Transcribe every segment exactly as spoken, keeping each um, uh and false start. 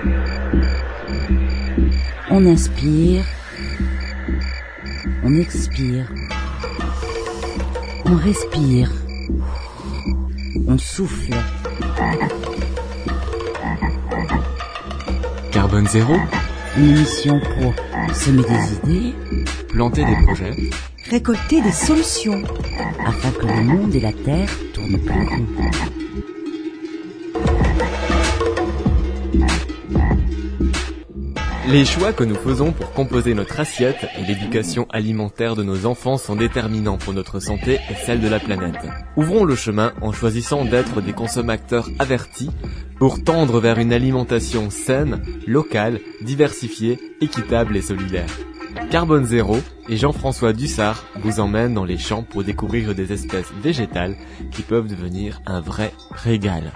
On inspire, on expire, on respire, on souffle. Carbone zéro, Une émission pour semer des idées, planter des projets, récolter des solutions, afin que le monde et la terre tournent plus rond. Les choix que nous faisons pour composer notre assiette et l'éducation alimentaire de nos enfants sont déterminants pour notre santé et celle de la planète. Ouvrons le chemin en choisissant d'être des consommateurs avertis pour tendre vers une alimentation saine, locale, diversifiée, équitable et solidaire. Carbone Zéro et Jean-François Dussard vous emmènent dans les champs pour découvrir des espèces végétales qui peuvent devenir un vrai régal.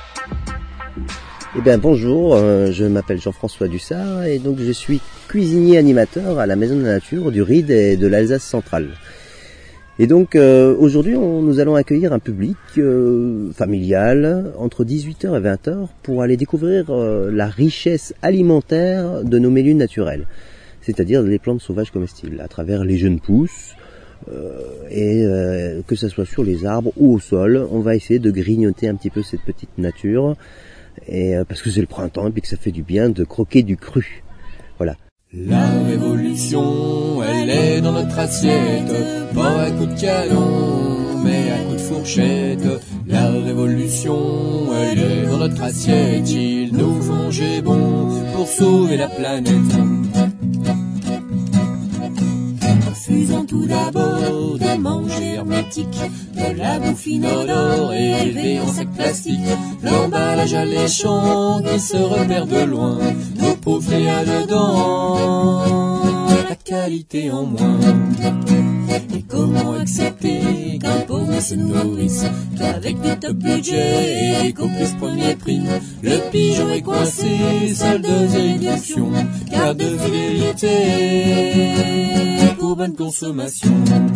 Eh bien bonjour, euh, je m'appelle Jean-François Dussard et donc je suis cuisinier animateur à la Maison de la Nature du Ride et de l'Alsace centrale. Et donc euh, aujourd'hui on, nous allons accueillir un public euh, familial entre dix-huit heures et vingt heures pour aller découvrir euh, la richesse alimentaire de nos milieux naturels, c'est-à-dire les plantes sauvages comestibles, à travers les jeunes pousses, euh, et euh, que ce soit sur les arbres ou au sol, on va essayer de grignoter un petit peu cette petite nature. Et euh, parce que c'est le printemps et puis que ça fait du bien de croquer du cru. Voilà. La révolution, elle est dans notre assiette, pas à coup de canon, mais à coup de fourchette. La révolution, elle est dans notre assiette, il nous faut manger bon pour sauver la planète. Refusons tout d'abord de manger hermétique, de la bouffe inodore et élevée en sac plastique, l'emballage alléchant qui se repère de loin, nos pauvres rien dedans, la qualité en moins. Et comment accepter qu'un pauvre se nourrisse qu'avec des top budgets et qu'au plus premier prix, le pigeon est coincé, solde et réduction, carte de fidélité pour bonne consommation.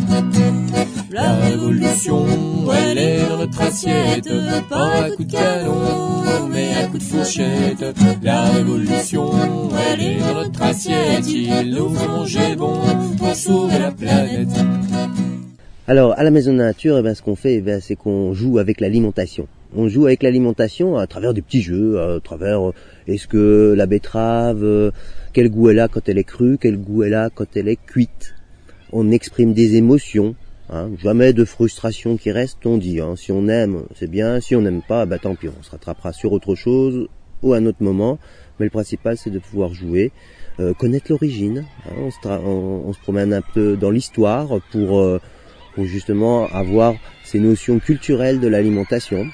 La révolution, elle est dans notre assiette, pas à coup de canon, mais à coup de fourchette. La révolution, elle est dans notre assiette, il nous faut manger bon pour sauver la planète. Alors à la Maison de la Nature, eh ben, ce qu'on fait, eh ben, c'est qu'on joue avec l'alimentation. On joue avec l'alimentation à travers des petits jeux, à travers euh, est-ce que la betterave, euh, quel goût elle a quand elle est crue, quel goût elle a quand elle est cuite. On exprime des émotions, hein, jamais de frustration qui reste, on dit. Hein, si on aime, c'est bien, si on n'aime pas, bah tant pis, on se rattrapera sur autre chose ou à un autre moment. Mais le principal, c'est de pouvoir jouer, euh, connaître l'origine. Hein, on, se tra- on, on se promène un peu dans l'histoire pour, euh, pour justement avoir ces notions culturelles de l'alimentation.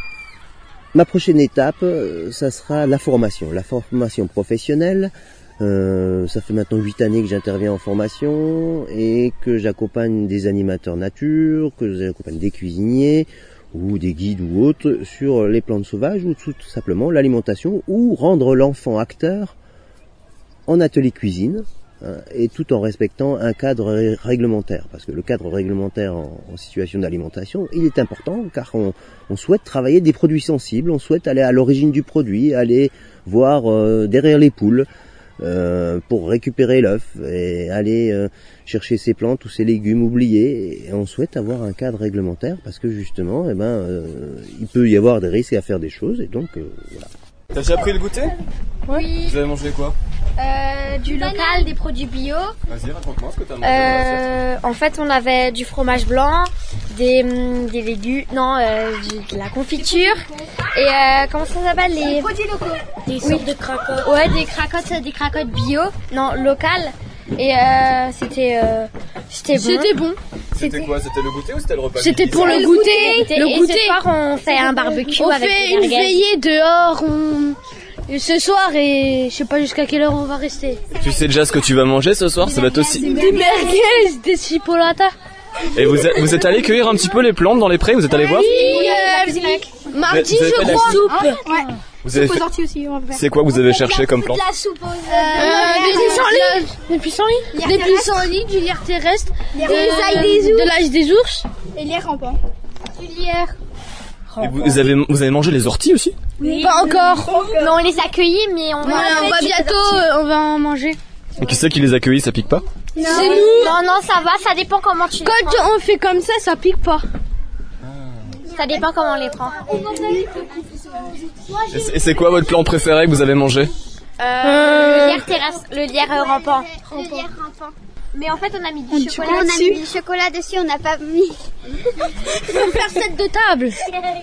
Ma prochaine étape, ça sera la formation, la formation professionnelle. Euh, ça fait maintenant huit années que j'interviens en formation et que j'accompagne des animateurs nature, que j'accompagne des cuisiniers ou des guides ou autres sur les plantes sauvages ou tout simplement l'alimentation ou rendre l'enfant acteur en atelier cuisine, hein, et tout en respectant un cadre ré- réglementaire, parce que le cadre réglementaire en, en situation d'alimentation, il est important car on, on souhaite travailler des produits sensibles, on souhaite aller à l'origine du produit, aller voir euh, derrière les poules, Euh, pour récupérer l'œuf et aller euh, chercher ces plantes ou ces légumes oubliés, et on souhaite avoir un cadre réglementaire parce que justement eh ben, euh, il peut y avoir des risques à faire des choses et donc euh, voilà. T'as déjà pris le goûter ? Oui. Vous avez mangé quoi ? Euh, du local, des produits bio. Vas-y, raconte-moi ce que t'as mangé. Euh, en fait, on avait du fromage blanc, des, des légumes, non, euh, du- de la confiture et euh, comment ça s'appelle les Des produits locaux. Des sortes de cracottes. Ouais, des cracottes, des cracottes bio, non, locales. Et euh, c'était, euh, c'était bon. C'était bon. C'était quoi ? C'était le goûter ou c'était le repas ? C'était pour le Le goûter. Et, Le et goûter. ce soir, on fait un barbecue On avec fait des une merguez. veillée dehors. On... et ce soir et je sais pas jusqu'à quelle heure on va rester. Tu sais déjà ce que tu vas manger ce soir ? Ça va être aussi. Des merguez, des chipolatas. Et vous êtes, vous êtes allé cueillir un petit peu les plantes dans les prés ? Vous êtes allé voir ? Oui, euh, mardi Vous avez fait je la crois. soupe. Ouais. Vous avez fait... aussi, on va faire. C'est quoi vous avez cherché comme plante ? La soupe aux... Euh, des pissenlits. Des pissenlits. Des pissenlits, du lierre terrestre. Des ailes des ours. De l'âge des ours. Et les rampants. Du lierre. Et vous, vous avez vous avez mangé les orties aussi? Oui. Pas encore. Mais on les a cueillis, mais on, Voilà, on va bientôt, euh, on va en manger. Et qui c'est qui les accueille? Ça pique pas? C'est nous. Non, non, ça va, ça dépend comment tu les Quand prends. on fait comme ça, ça pique pas. Ça dépend comment on les prend. Et c'est- Et c'est quoi votre plant préféré que vous avez mangé? Euh, le lierre terrasse, le lierre euh, rampant. Le lierre rampant. Mais en fait, on a mis du chocolat On a dessus. mis du chocolat dessus, on n'a pas mis. Faire set de table.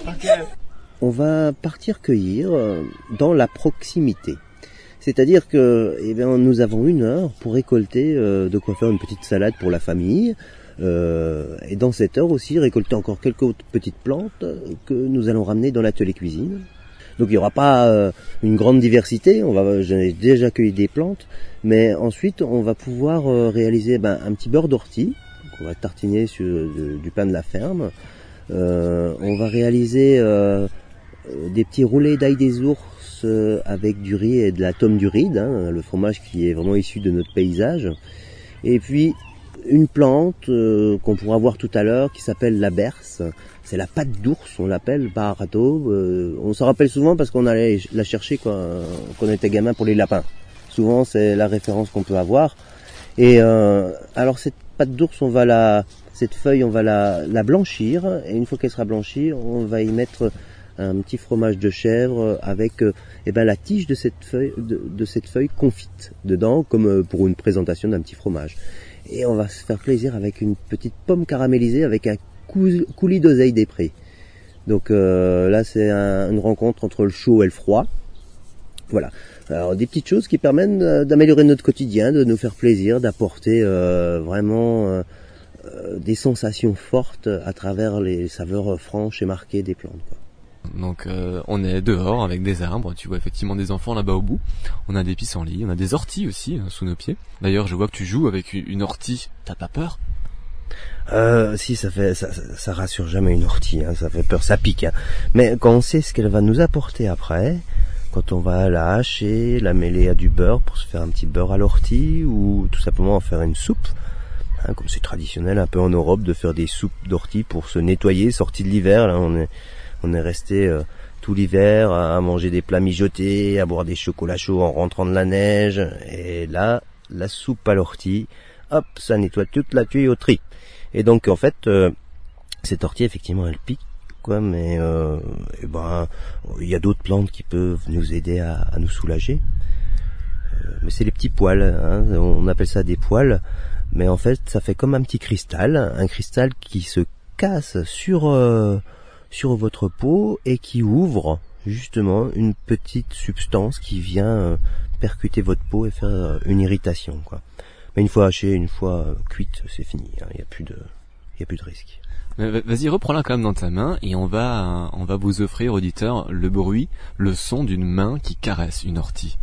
On va partir cueillir euh, dans la proximité. C'est-à-dire que eh bien, nous avons une heure pour récolter euh, de quoi faire une petite salade pour la famille. Euh, et dans cette heure aussi, récolter encore quelques autres petites plantes que nous allons ramener dans l'atelier cuisine. Donc il n'y aura pas euh, une grande diversité, on va, j'ai déjà cueilli des plantes, mais ensuite on va pouvoir euh, réaliser ben, un petit beurre d'ortie, qu'on va tartiner sur de, du pain de la ferme. Euh, on va réaliser euh, des petits roulés d'ail des ours euh, avec du riz et de la tome du ride, hein, le fromage qui est vraiment issu de notre paysage. Et puis une plante euh, qu'on pourra voir tout à l'heure qui s'appelle la berce. C'est la patte d'ours, on l'appelle par râteau. Euh, on s'en rappelle souvent parce qu'on allait la chercher quand, quand on était gamin pour les lapins. Souvent c'est la référence qu'on peut avoir. Et euh, alors cette patte d'ours, on va la, cette feuille, on va la, la blanchir. Et une fois qu'elle sera blanchie, on va y mettre un petit fromage de chèvre avec euh, eh ben, la tige de cette feuille, de, de cette feuille confite dedans, comme pour une présentation d'un petit fromage. Et on va se faire plaisir avec une petite pomme caramélisée avec un coulis d'oseille des prés. Donc euh, là c'est un, une rencontre entre le chaud et le froid. Voilà. Alors des petites choses qui permettent d'améliorer notre quotidien, de nous faire plaisir, d'apporter euh, vraiment euh, des sensations fortes à travers les saveurs franches et marquées des plantes, quoi. Donc euh, on est dehors avec des arbres, tu vois effectivement des enfants là-bas au bout. On a des pissenlits, on a des orties aussi hein, sous nos pieds. D'ailleurs je vois que tu joues avec une ortie, t'as pas peur? Euh, si, ça fait, ça, ça, ça rassure jamais une ortie, hein, ça fait peur, ça pique, hein. Mais quand on sait ce qu'elle va nous apporter après, quand on va la hacher, la mêler à du beurre pour se faire un petit beurre à l'ortie, ou tout simplement en faire une soupe, hein, comme c'est traditionnel un peu en Europe de faire des soupes d'ortie pour se nettoyer, sortie de l'hiver, là, on est, on est resté euh, tout l'hiver à manger des plats mijotés, à boire des chocolats chauds en rentrant de la neige, et là, la soupe à l'ortie, hop, ça nettoie toute la tuyauterie. Et donc en fait, euh, cette ortie effectivement elle pique, quoi, mais euh, et ben il y a d'autres plantes qui peuvent nous aider à, à nous soulager. Euh, mais c'est les petits poils, hein, on appelle ça des poils, mais en fait ça fait comme un petit cristal, un cristal qui se casse sur euh, sur votre peau et qui ouvre justement une petite substance qui vient euh, percuter votre peau et faire euh, une irritation, quoi. Mais une fois hachée, une fois cuite, c'est fini. Il hein, n'y a plus de, il y a plus de risque. Vas-y, reprends-la quand même dans ta main et on va, on va vous offrir, auditeurs, le bruit, le son d'une main qui caresse une ortie.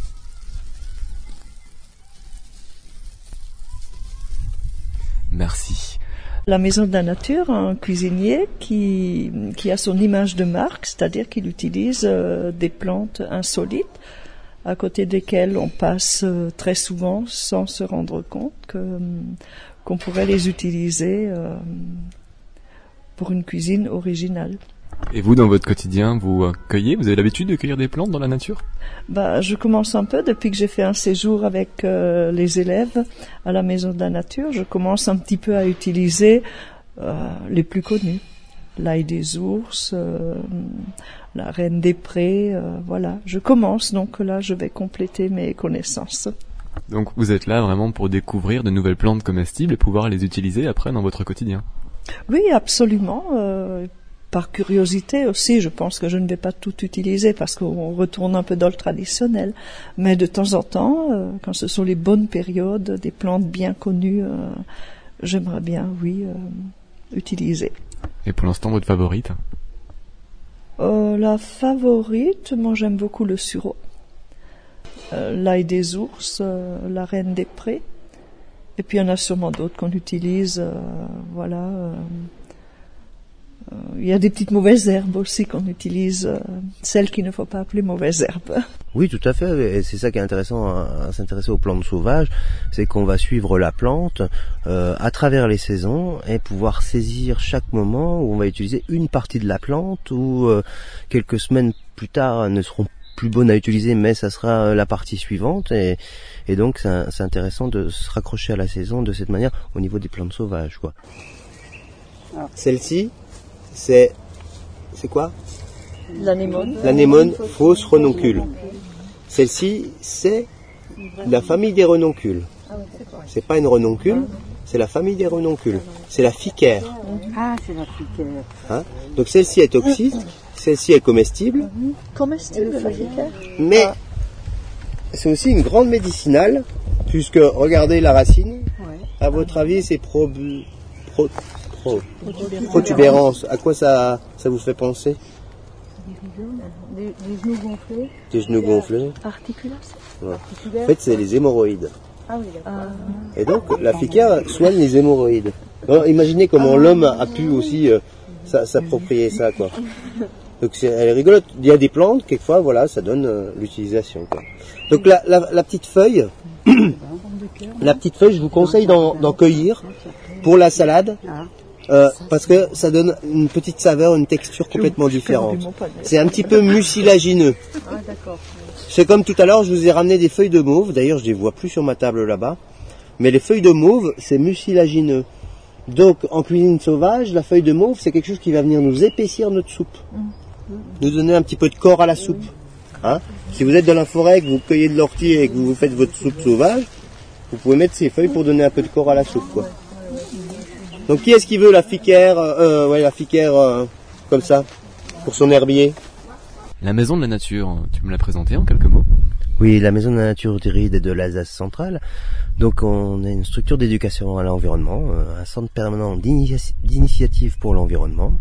Merci. La Maison de la Nature, un cuisinier qui, qui a son image de marque, c'est-à-dire qu'il utilise euh, des plantes insolites, à côté desquelles on passe euh, très souvent sans se rendre compte que, qu'on pourrait les utiliser euh, pour une cuisine originale. Et vous, dans votre quotidien, vous euh, cueillez? Vous avez l'habitude de cueillir des plantes dans la nature? Bah, je commence un peu depuis que j'ai fait un séjour avec euh, les élèves à la Maison de la Nature. Je commence un petit peu à utiliser euh, les plus connus. L'ail des ours, euh, la reine des prés, euh, voilà. Je commence, donc là, je vais compléter mes connaissances. Donc vous êtes là vraiment pour découvrir de nouvelles plantes comestibles et pouvoir les utiliser après dans votre quotidien? Oui, absolument. Euh, par curiosité aussi, je pense que je ne vais pas tout utiliser parce qu'on retourne un peu dans le traditionnel. Mais de temps en temps, euh, quand ce sont les bonnes périodes, des plantes bien connues, euh, j'aimerais bien, oui, euh, utiliser. Et pour l'instant, votre favorite? euh, La favorite, moi j'aime beaucoup le sureau. Euh, l'ail des ours, euh, la reine des prés. Et puis il y en a sûrement d'autres qu'on utilise, euh, voilà. Euh, euh, il y a des petites mauvaises herbes aussi qu'on utilise, euh, celles qu'il ne faut pas appeler mauvaises herbes. Oui, tout à fait. Et c'est ça qui est intéressant à, à s'intéresser aux plantes sauvages, c'est qu'on va suivre la plante euh, à travers les saisons et pouvoir saisir chaque moment où on va utiliser une partie de la plante ou euh, quelques semaines plus tard ne seront plus bonnes à utiliser, mais ça sera la partie suivante. Et, et donc c'est, c'est intéressant de se raccrocher à la saison de cette manière au niveau des plantes sauvages, quoi. Celle-ci, c'est c'est quoi? L'anémone. L'anémone fausse renoncule. Celle-ci, c'est la famille des renoncules. C'est pas une renoncule, c'est la famille des renoncules. C'est la ficaire. Ah, c'est la ficaire. Hein? Donc celle-ci est toxique, celle-ci est comestible. Comestible, la ficaire. Mais c'est aussi une grande médicinale, puisque regardez la racine. À votre avis, c'est pro, pro, pro, protubérance. À quoi ça, ça vous fait penser? Des, des genoux gonflés. Des genoux gonflés. Articulation. Ouais. En fait, c'est les hémorroïdes. Ah oui, d'accord. Et donc, la ficaire soigne les hémorroïdes. Alors, imaginez comment l'homme a pu aussi euh, s'approprier ça, quoi. Donc, c'est, elle est rigolote. Il y a des plantes, quelquefois, voilà, ça donne euh, l'utilisation, quoi. Donc, la, la, la petite feuille, la petite feuille, je vous conseille d'en, d'en cueillir pour la salade. Euh, parce que ça donne une petite saveur, une texture complètement différente. C'est un petit peu mucilagineux. C'est comme tout à l'heure, je vous ai ramené des feuilles de mauve. D'ailleurs, je les vois plus sur ma table là-bas. Mais les feuilles de mauve, c'est mucilagineux. Donc, en cuisine sauvage, la feuille de mauve, c'est quelque chose qui va venir nous épaissir notre soupe. Nous donner un petit peu de corps à la soupe. Hein? Si vous êtes dans la forêt, que vous cueillez de l'ortie et que vous faites votre soupe sauvage, vous pouvez mettre ces feuilles pour donner un peu de corps à la soupe, quoi. Donc qui est-ce qui veut la ficaire, euh, ouais, la ficaire euh, comme ça, pour son herbier? La maison de la nature, tu me l'as présentée en quelques mots? Oui, la maison de la nature du Ride et de l'Alsace centrale. Donc on est une structure d'éducation à l'environnement, un centre permanent d'initia- d'initiative pour l'environnement.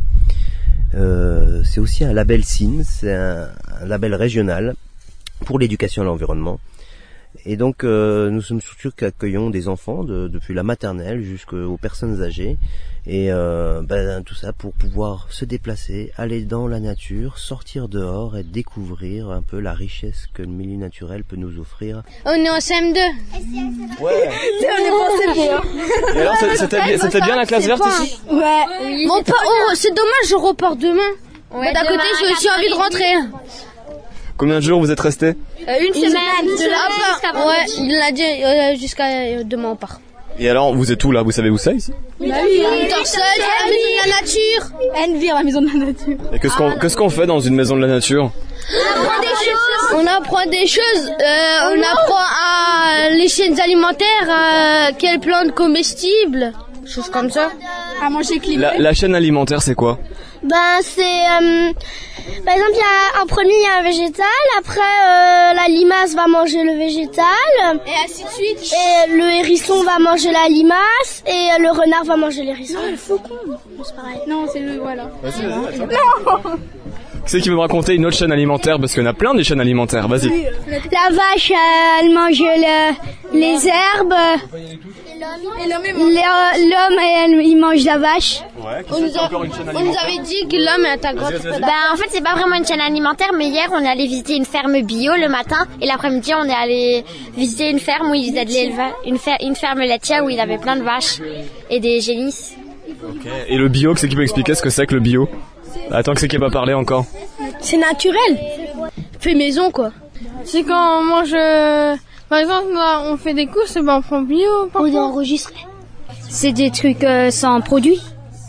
Euh, c'est aussi un label S I N, c'est un, un label régional pour l'éducation à l'environnement. Et donc euh, nous sommes une structure qui accueillons des enfants de, depuis la maternelle jusqu'aux personnes âgées et euh, ben, tout ça pour pouvoir se déplacer, aller dans la nature, sortir dehors et découvrir un peu la richesse que le milieu naturel peut nous offrir. On est en C M deux. Ouais. On est pas en C M deux. Et alors, c'était bien, c'était bien la classe verte ici? Ouais. Oui, bon, pas, oh, c'est dommage, je repars demain. Ouais, D'un côté, j'ai aussi envie de rentrer. Combien de jours vous êtes restés? Euh, une, une semaine. De la part. Ouais, il l'a dit euh, jusqu'à demain on part. Et alors, vous êtes où là? Vous savez où c'est ici? Bah oui, on dort seul, à la maison de la nature. Envie, la maison de la nature. Et qu'est-ce qu'on, qu'est-ce qu'on fait dans une maison de la nature? On apprend des choses. On apprend des choses. Euh, on apprend à les chaînes alimentaires, à quelles plantes comestibles, choses comme ça. À manger climat. La, la chaîne alimentaire, c'est quoi? Ben c'est euh, par exemple il y a un premier il y a un végétal, après euh, la limace va manger le végétal et ainsi de suite. Et le hérisson va manger la limace et le renard va manger l'hérisson. Non, le faucon. C'est pareil. Non, c'est le voilà. Vas-y, vas-y, vas-y. Non. Qui c'est qui veut me raconter une autre chaîne alimentaire, parce qu'il y en a plein des chaînes alimentaires. Vas-y. La vache elle mange le, les herbes. Et l'homme, l'homme elle, il mange la vache. Ouais, on, nous a, on nous avait dit que l'homme est un grand. Bah en fait c'est pas vraiment une chaîne alimentaire, mais hier on est allé visiter une ferme bio le matin et l'après-midi on est allé visiter une ferme où ils faisaient de l'élevage, une, fer, une ferme laitière où il y avait plein de vaches et des génisses. Okay. Et le bio, c'est qui peut expliquer ce que c'est que le bio? Attends, que c'est qui n'a pas parlé encore? C'est naturel. Fait maison quoi. C'est quand on mange. Euh... Par exemple, on fait des courses, ben on prend bio. On est enregistré. C'est des trucs euh, sans produits.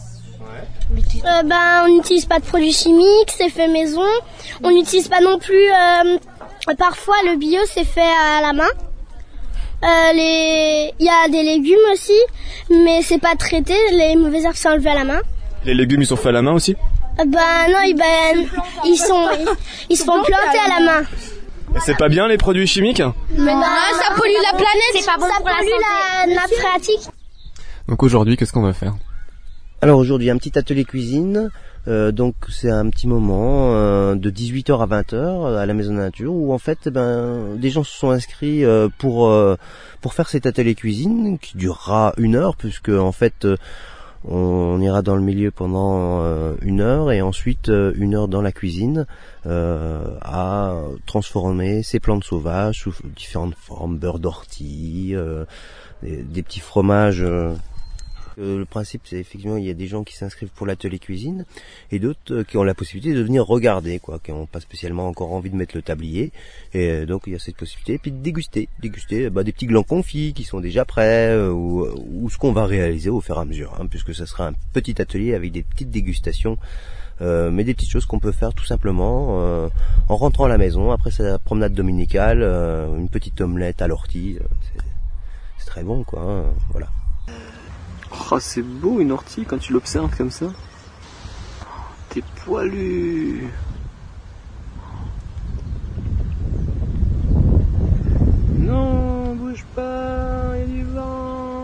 Euh, ben, on n'utilise pas de produits chimiques, c'est fait maison. On n'utilise pas non plus. Euh, parfois, le bio, c'est fait à la main. Euh, les, il y a des légumes aussi, mais c'est pas traité. Les mauvaises herbes sont enlevées à la main. Les légumes, ils sont faits à la main aussi? euh, Ben non, ils, ben, ils sont, ils, ils se font planter à la main. Et c'est pas bien les produits chimiques? Mais non, ça pollue la planète, c'est pas bon pour la santé. Ça pollue la nappe phréatique. Donc aujourd'hui, qu'est-ce qu'on va faire? Alors aujourd'hui, un petit atelier cuisine. Euh, donc c'est un petit moment euh, de dix-huit heures à vingt heures à la Maison de la Nature où en fait, ben, des gens se sont inscrits euh, pour euh, pour faire cet atelier cuisine qui durera une heure puisque en fait. Euh, on ira dans le milieu pendant euh, une heure et ensuite euh, une heure dans la cuisine euh, à transformer ces plantes sauvages sous différentes formes, beurre d'ortie, euh, des, des petits fromages. Euh. Le principe, c'est effectivement, il y a des gens qui s'inscrivent pour l'atelier cuisine et d'autres qui ont la possibilité de venir regarder, quoi, qui n'ont pas spécialement encore envie de mettre le tablier. Et donc, il y a cette possibilité. Et puis de déguster, déguster bah, des petits glands confits qui sont déjà prêts euh, ou, ou ce qu'on va réaliser au fur et à mesure, hein, puisque ça sera un petit atelier avec des petites dégustations, euh, mais des petites choses qu'on peut faire tout simplement euh, en rentrant à la maison après sa promenade dominicale, euh, une petite omelette à l'ortie. Euh, c'est, c'est très bon, quoi. Hein, voilà. Oh, c'est beau une ortie quand tu l'observes comme ça. T'es poilu. Non, bouge pas, il y a du vent.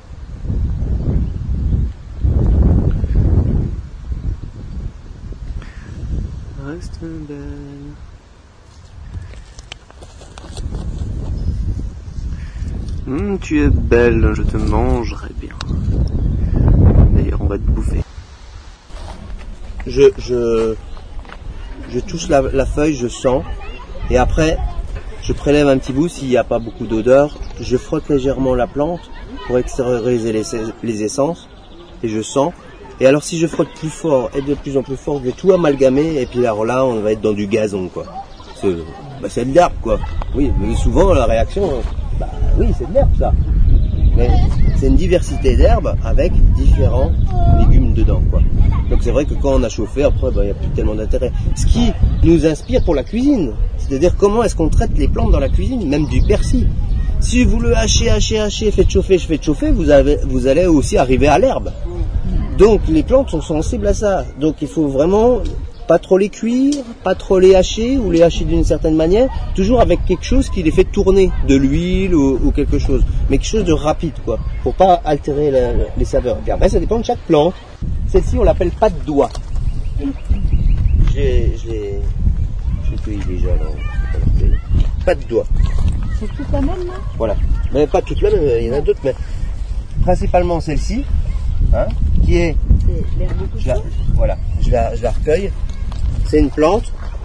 Reste belle. Hum, tu es belle, je te mangerai bien. D'ailleurs, on va te bouffer. Je, je, je touche la, la feuille, je sens, et après, je prélève un petit bout s'il n'y a pas beaucoup d'odeur. Je frotte légèrement la plante pour extérioriser les, les essences, et je sens. Et alors, si je frotte plus fort et de plus en plus fort, je vais tout amalgamer, et puis alors là, on va être dans du gazon, quoi. C'est, bah, c'est de l'herbe, quoi. Oui, mais souvent, la réaction, bah oui, c'est de l'herbe, ça. Mais c'est une diversité d'herbes avec différents légumes dedans, quoi. Donc c'est vrai que quand on a chauffé, après, il bah, n'y a plus tellement d'intérêt. Ce qui nous inspire pour la cuisine, c'est-à-dire comment est-ce qu'on traite les plantes dans la cuisine, même du persil. Si vous le hachez, hachez, hachez, faites chauffer, faites chauffer, vous, avez, vous allez aussi arriver à l'herbe. Donc les plantes sont sensibles à ça. Donc il faut vraiment pas trop les cuire, pas trop les hacher ou les hacher d'une certaine manière, toujours avec quelque chose qui les fait tourner, de l'huile ou, ou quelque chose, mais quelque chose de rapide, quoi, pour pas altérer la, les saveurs. Et après ça dépend de chaque plante. Celle-ci on l'appelle pas de doigt. J'ai, j'ai, j'ai cueilli déjà là. Pas de doigt. C'est toute la même là ? Voilà, mais pas toute la même, il y en a d'autres, mais principalement celle-ci, hein, qui est, c'est l'herbe de je la, voilà, je la, je la recueille. C'est une plante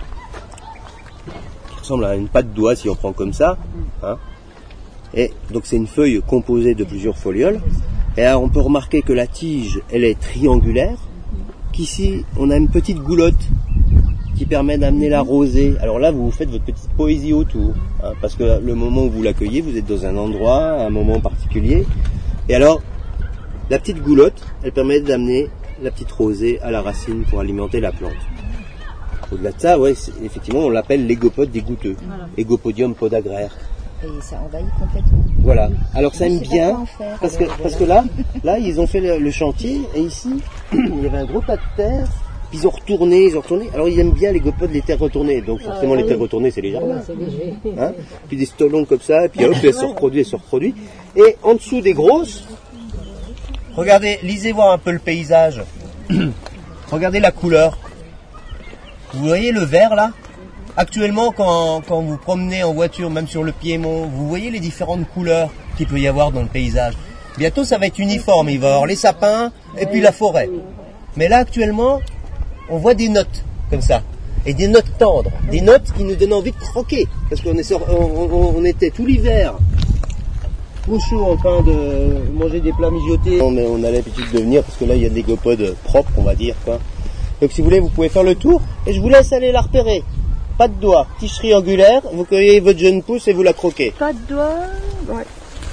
qui ressemble à une patte d'oie si on prend comme ça, hein. Et donc c'est une feuille composée de plusieurs folioles. Et alors on peut remarquer que la tige, elle est triangulaire, qu'ici on a une petite goulotte qui permet d'amener la rosée. Alors là, vous faites votre petite poésie autour, hein, parce que le moment où vous l'accueillez, vous êtes dans un endroit, à un moment particulier. Et alors, la petite goulotte, elle permet d'amener la petite rosée à la racine pour alimenter la plante. Au-delà de ça, ouais, effectivement, on l'appelle l'égopode des goutteux. Voilà. Égopodium podagraire. Et ça envahit complètement. Voilà. Alors ça aime bien, parce que, parce que là, là, ils ont fait le, le chantier, et ici, il y avait un gros tas de terre, puis ils ont retourné, ils ont retourné. Alors ils aiment bien l'égopodes, les terres retournées. Donc forcément, ah, les terres retournées, c'est les jardins. C'est léger. Hein, puis des stolons comme ça, et puis hop, elles se reproduisent, elles se reproduisent. Et en dessous des grosses, regardez, lisez voir un peu le paysage. Regardez la couleur. Vous voyez le vert là ? Actuellement, quand, quand vous promenez en voiture, même sur le Piémont, vous voyez les différentes couleurs qu'il peut y avoir dans le paysage. Bientôt, ça va être uniforme. Il va y avoir les sapins et puis la forêt. Mais là, actuellement, on voit des notes comme ça. Et des notes tendres. Des notes qui nous donnent envie de croquer. Parce qu'on est, on, on, on était tout l'hiver au chaud en train de manger des plats mijotés. On, on a l'habitude de venir parce que là, il y a des gopodes propres, on va dire, quoi. Donc si vous voulez, vous pouvez faire le tour. Et je vous laisse aller la repérer. Pas de doigt, tige triangulaire, vous cueillez votre jeune pousse et vous la croquez. Pas de doigt, ouais.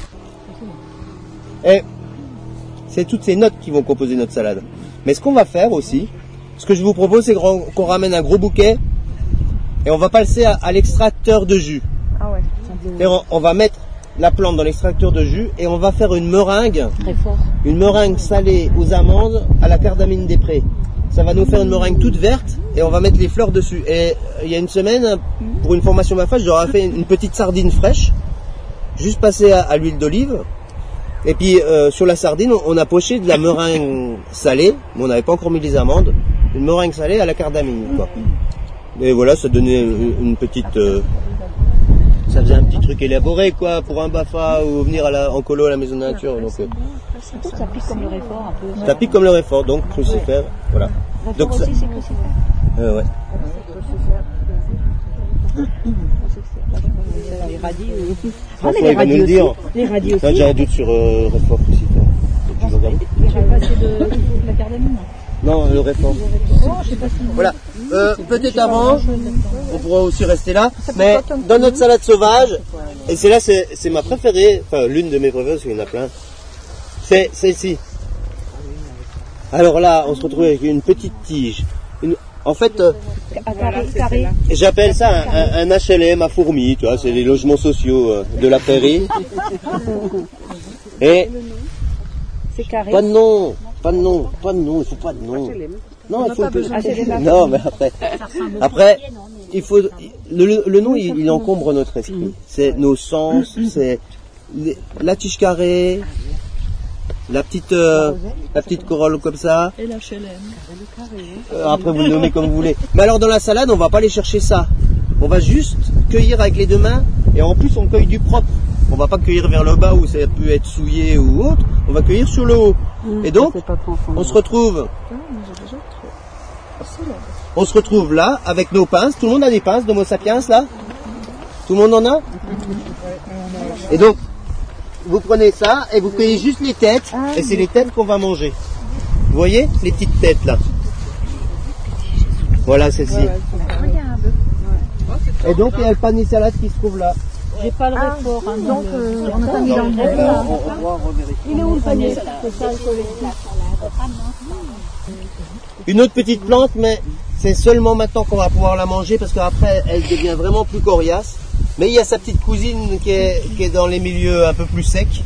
Et c'est toutes ces notes qui vont composer notre salade. Mais ce qu'on va faire aussi, ce que je vous propose, c'est qu'on ramène un gros bouquet et on va passer à, à l'extracteur de jus. Ah ouais. Et on, on va mettre la plante dans l'extracteur de jus et on va faire une meringue. Très fort. Une meringue salée aux amandes à la cardamine des prés. Ça va nous faire une meringue toute verte et on va mettre les fleurs dessus. Et il y a une semaine, pour une formation Mafage, j'aurais fait une petite sardine fraîche, juste passée à, à l'huile d'olive. Et puis euh, sur la sardine, on a poché de la meringue salée, mais on n'avait pas encore mis les amandes. Une meringue salée à la cardamine, quoi. Et voilà, ça donnait une, une petite, euh, ça faisait un petit truc élaboré, quoi, pour un Bafa ou venir à la, en colo à la maison de la nature. Donc, euh, Ça pique comme le réfort un peu. ça pique comme le réfort, donc crucifère, voilà. Donc, Réfort ça, aussi, c'est crucifère. euh, ouais. Les radis. euh. Ah, François, mais il les va radis nous le aussi. dire. Les radis Ça, aussi. j'ai un doute sur euh, réfort crucifère. Faut que tu regardes. J'ai pas assez de la cardamome. Non, le réfort. Oh, je sais pas si. Voilà. Euh, peut-être avant, on pourra aussi rester là, mais dans notre salade sauvage, et c'est là, c'est c'est ma préférée, enfin l'une de mes préférées, parce qu'il y en a plein, c'est celle-ci. Alors là, on se retrouve avec une petite tige. Une- en fait, euh, Carré, carré. j'appelle ça un, un- un H L M à fourmis, tu vois, c'est les logements sociaux euh, de la prairie. Et C'est carré. pas de nom, pas de nom, pas de nom, il faut pas de nom. Non, il faut que... Ah, c'est des Non, mais après, après, il faut le, le nom, il, il encombre notre esprit. C'est nos sens, c'est les- la tige carrée, la petite, euh, la petite corolle comme ça. Et la H L M. Euh, après, vous le nommez comme vous voulez. Mais alors, dans la salade, on va pas aller chercher ça. On va juste cueillir avec les deux mains, et en plus, on cueille du propre. On va pas cueillir vers le bas où ça peut être souillé ou autre. On va cueillir sur le haut. Et donc, on se retrouve. On se retrouve là avec nos pinces. Tout le monde a des pinces d'Homo sapiens là? Tout le monde en a? Et donc, vous prenez ça et vous cueillez juste les têtes. Et c'est les têtes qu'on va manger. Vous voyez? Les petites têtes là. Voilà celle-ci. Et donc, il y a le panier salade qui se trouve là. J'ai pas le réfort. Hein, donc, euh, on n'a pas mis dans le réfort. Il est où le panier? Une autre petite plante, mais c'est seulement maintenant qu'on va pouvoir la manger parce qu'après elle devient vraiment plus coriace. Mais il y a sa petite cousine qui est, qui est dans les milieux un peu plus secs.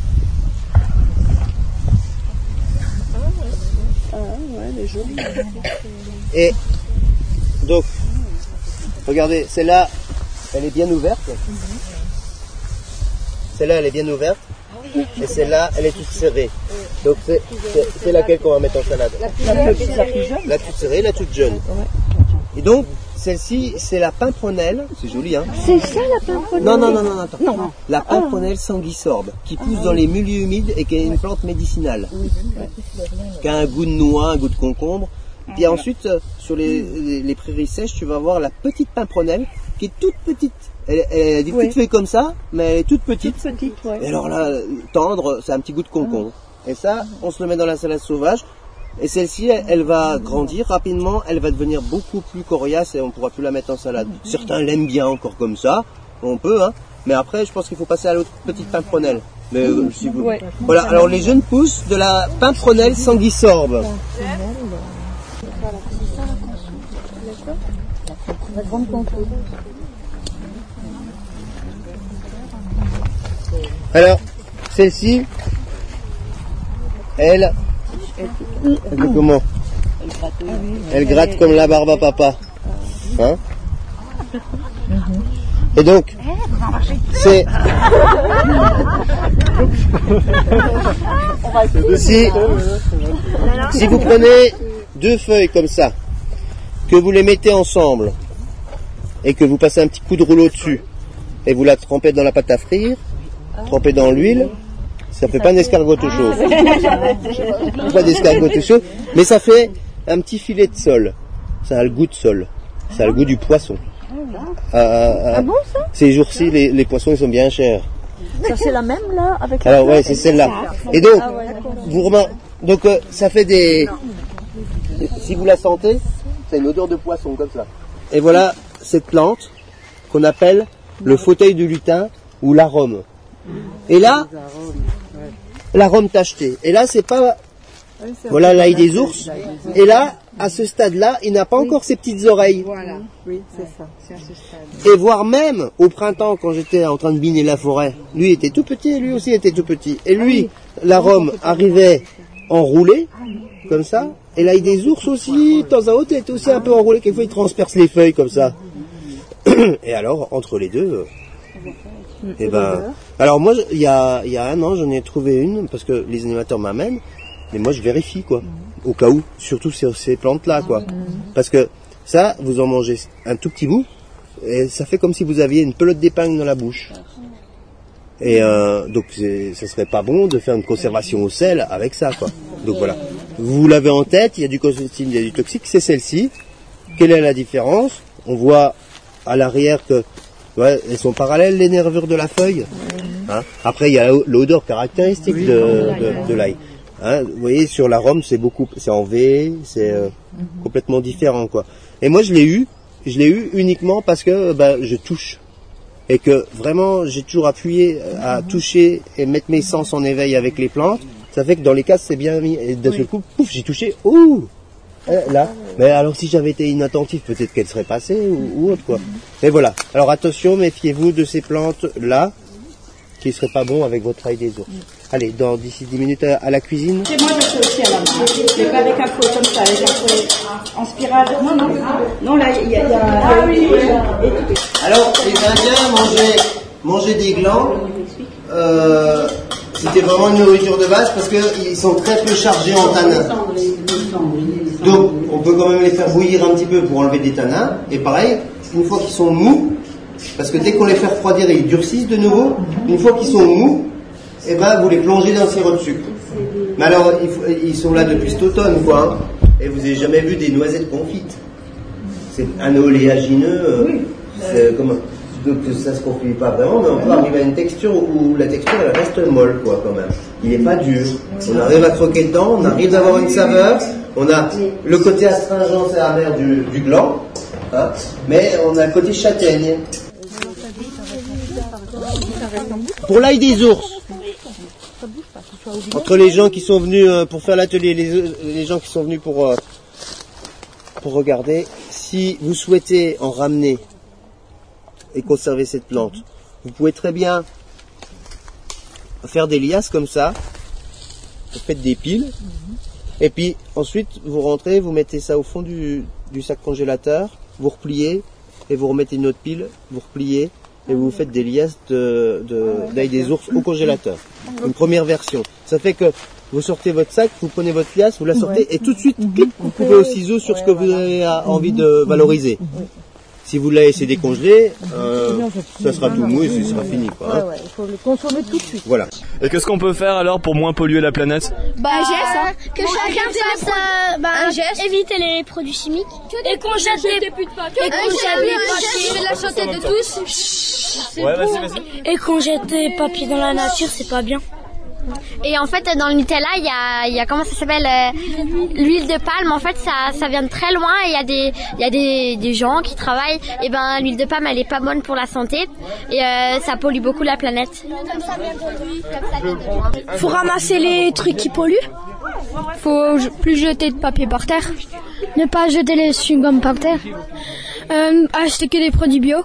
Ah ouais, elle est jolie. Et donc, regardez, celle-là, elle est bien ouverte. Celle-là, elle est bien ouverte. Et celle-là, elle est toute serrée. Donc c'est c'est- c'est laquelle qu'on va mettre en salade? La plus, la plus jeune. La toute serrée, la toute jeune. Et donc, celle-ci, c'est la pimprenelle. C'est joli, hein? C'est ça la pimprenelle? Non, non, non, non, attends. Non. La pimprenelle sanguisorbe, qui pousse dans les milieux humides et qui est une plante médicinale. Qui a un goût de noix, un goût de concombre. Puis ensuite, euh, sur les, les, les prairies sèches, tu vas voir la petite pimprenelle, qui est toute petite. Elle, elle a des petites Oui. feuilles comme ça, mais elle est toute petite. Toute petite, ouais. Et alors là, tendre, c'est un petit goût de concombre. Et ça, on se le met dans la salade sauvage. Et celle-ci, elle, elle va grandir rapidement, elle va devenir beaucoup plus coriace et on ne pourra plus la mettre en salade. Certains l'aiment bien encore comme ça, on peut, hein. Mais après, je pense qu'il faut passer à l'autre petite pimprenelle. Mais euh, si vous... Ouais. Voilà, alors les jeunes pousses de la pimprenelle sanguisorbe. La grande concombre. Alors, celle-ci, elle, elle fait comment? Elle gratte comme la barbe à papa. Hein? Et donc, c'est... Si, si vous prenez deux feuilles comme ça, que vous les mettez ensemble, et que vous passez un petit coup de rouleau dessus, et vous la trempez dans la pâte à frire, trempée dans l'huile, ça fait pas un escargot tout chaud. Pas d'escargot tout chaud, mais ça fait un petit filet de sol. Ça a le goût de sol. Ça a le goût du poisson. Ah, ah, ah, ces jours-ci, les, les poissons ils sont bien chers. Ça c'est la même là avec la Alors ouais, fleur. c'est celle-là. Et donc, vous remarquez, donc euh, ça fait des. Si vous la sentez, c'est une odeur de poisson comme ça. Et voilà cette plante qu'on appelle le fauteuil du lutin ou l'arôme. Et là, l'arôme tacheté. Et là, c'est pas. Voilà l'ail des ours. Et là, à ce stade-là, il n'a pas encore ses petites oreilles. Voilà, oui, c'est ça, c'est à ce stade. Et voire même, au printemps, quand j'étais en train de biner la forêt, lui était tout petit, lui aussi était tout petit. Et lui, l'arôme arrivait enroulé, comme ça. Et l'ail des ours aussi, de temps à autre, était aussi un peu enroulé. Quelquefois, il transperce les feuilles comme ça. Et alors, entre les deux, euh, eh ben, alors moi, il y a, il y a un an, j'en ai trouvé une, parce que les animateurs m'amènent, mais moi, je vérifie, quoi. Au cas où, surtout sur ces plantes-là, quoi. Parce que ça, vous en mangez un tout petit bout, et ça fait comme si vous aviez une pelote d'épingle dans la bouche. Et euh, donc ça serait pas bon de faire une conservation au sel avec ça, quoi. Donc voilà, vous l'avez en tête, il y a du comestible, il y a du toxique, c'est celle-ci. Quelle est la différence? On voit à l'arrière que ouais, elles sont parallèles les nervures de la feuille. Hein. Après il y a l'odeur caractéristique de, de, de l'ail. Hein, vous voyez, sur l'arôme, c'est beaucoup, c'est en V, c'est euh, complètement différent, quoi. Et moi, je l'ai eu, je l'ai eu uniquement parce que bah, je touche et que vraiment, j'ai toujours appuyé à toucher et mettre mes sens en éveil avec les plantes. Ça fait que dans les cases, c'est bien mis. Et d'un seul coup, pouf, j'ai touché. Ouh, là. Mais alors, si j'avais été inattentif, peut-être qu'elle serait passée ou, ou autre, quoi. Mais voilà. Alors attention, méfiez-vous de ces plantes là, qui ne seraient pas bons avec votre ail des ours. Allez, dans d'ici dix minutes à, à la cuisine. Et moi, je fais aussi à la main. Mais pas avec un fouet comme ça, avec un fouet en spirale. Non, non. Non, là, il y a... Y a ah oui, oui, oui. Alors, les Indiens mangeaient, mangeaient des glands. Euh, c'était vraiment une nourriture de base parce qu'ils sont très peu chargés en tanins. Donc, on peut quand même les faire bouillir un petit peu pour enlever des tanins. Et pareil, une fois qu'ils sont mous, parce que dès qu'on les fait refroidir, ils durcissent de nouveau. Une fois qu'ils sont mous, eh ben, vous les plongez dans le sirop de sucre. Mais alors, il faut, ils sont là depuis cet automne, quoi. Hein. Et vous n'avez jamais vu des noisettes confites. C'est un oléagineux. Euh, oui. C'est comme, donc ça se confie pas vraiment, mais on peut arriver à une texture où la texture elle reste molle, quoi, quand même. Il n'est pas dur. On arrive à croquer dedans, on arrive à avoir une saveur. On a le côté astringent et amer du, du gland, hein, mais on a le côté châtaigne. Pour l'ail des ours, entre les gens qui sont venus euh, pour faire l'atelier, les, les gens qui sont venus pour, euh, pour regarder, si vous souhaitez en ramener et conserver cette plante, vous pouvez très bien faire des liasses comme ça, vous faites des piles, et puis ensuite vous rentrez, vous mettez ça au fond du, du sac congélateur, vous repliez, et vous remettez une autre pile, vous repliez, et vous faites des liasses de, de, d'ail des ours au congélateur. Une première version. Ça fait que vous sortez votre sac, vous prenez votre liasse, vous la sortez, et tout de suite, clic, vous coupez au ciseau sur ce que vous avez envie de valoriser. Si vous la laissez décongeler, euh, ça sera tout mou et ce sera fini, quoi. Hein. Ouais, ouais, il faut le consommer tout de suite. Voilà. Et qu'est-ce qu'on peut faire alors pour moins polluer la planète? Bah, un geste, hein. Que bon, chacun fasse euh, bah, un geste. Éviter les produits chimiques. Et qu'on jette les plus de papier. Et qu'on jette les papiers. C'est la santé de tous. Ouais, vas-y, vas-y. Et qu'on jette des papiers dans la nature, c'est pas bien. Et en fait, dans le Nutella, il y a, il y a comment ça s'appelle, euh, l'huile de palme. En fait, ça, ça vient de très loin. Et il y a des, il y a des, des gens qui travaillent. Et ben, l'huile de palme, elle est pas bonne pour la santé. Et euh, ça pollue beaucoup la planète. Comme ça vient de lui, comme ça vient de lui. Faut ramasser les trucs qui polluent. Faut plus jeter de papier par terre. Ne pas jeter les chewing-gums par terre. Euh, acheter que des produits bio.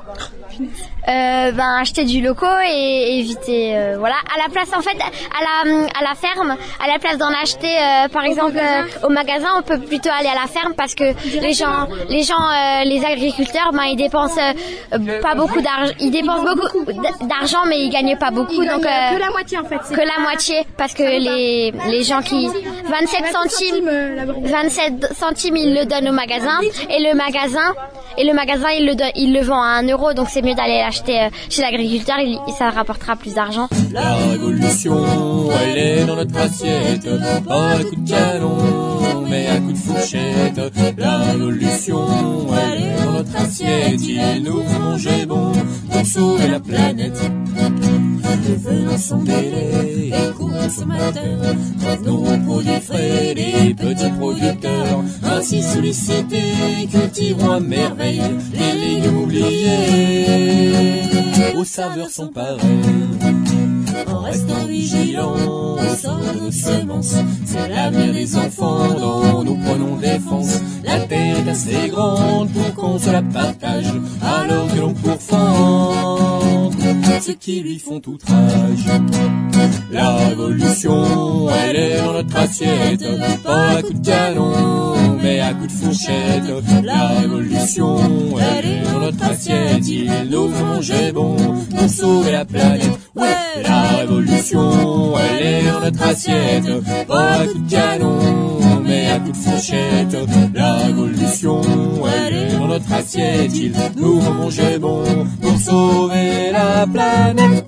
Euh, ben acheter du loco et éviter euh, voilà à la place en fait à la à la ferme à la place d'en acheter euh, par exemple euh, au magasin on peut plutôt aller à la ferme parce que les gens les gens euh, les agriculteurs ben ils dépensent euh, pas beaucoup d'argent ils dépensent beaucoup d'argent mais ils gagnent pas beaucoup donc euh, que la moitié en fait que la moitié parce que les les gens qui vingt-sept centimes vingt-sept centimes ils le donnent au magasin et le magasin et le magasin il le donne, il le vend à un euro donc c'est mieux d'aller l'acheter chez l'agriculteur, il, ça rapportera plus d'argent. La révolution, elle est dans notre assiette, pas un coup de canon, mais un coup de fourchette. La révolution, elle est dans notre assiette, il nous faut manger bon pour sauver la planète. Devenons sans délai, éco-consommateurs, revenons aux produits frais des petits producteurs. Ainsi sollicités, cultivons à merveille les légumes oubliés, aux saveurs sont pareilles. En restant vigilants au sort de nos semences, c'est l'avenir des enfants dont nous prenons défense. La terre est assez grande pour qu'on se la partage, alors que l'on pourfende ceux qui lui font outrage. La révolution, elle est dans notre assiette, pas à coup de canon, mais à coup de fourchette. La révolution, elle est dans notre assiette, il nous faut manger bon pour sauver la planète. Ouais, la révolution, elle est dans notre assiette. Pas à coup de canon, mais à coup de fourchette. La révolution, elle est dans notre assiette. Il nous faut manger bon pour sauver la planète.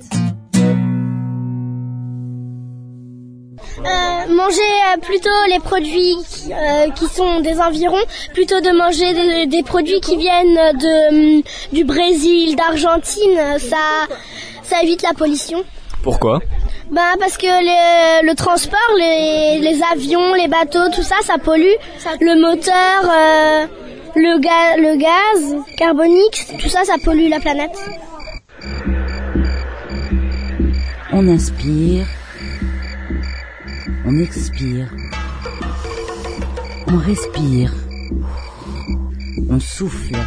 Euh, manger euh, plutôt les produits qui, euh, qui sont des environs, plutôt de manger des, des produits qui viennent de, du Brésil, d'Argentine, ça, ça évite la pollution. Pourquoi ? Ben parce que le, le transport, les, les avions, les bateaux, tout ça, ça pollue. Le moteur, euh, le, ga, le gaz carbonique, tout ça, ça pollue la planète. On inspire. On expire, on respire, on souffle.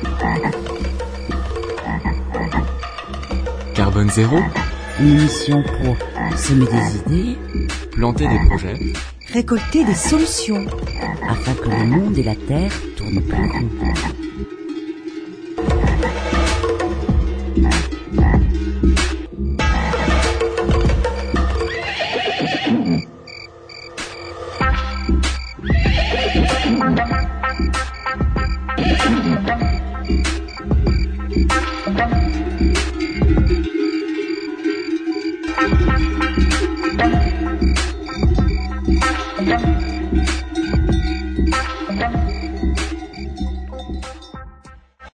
Carbone zéro, une émission pour semer des idées, planter des projets, récolter des solutions, afin que le monde et la Terre tournent plus rond.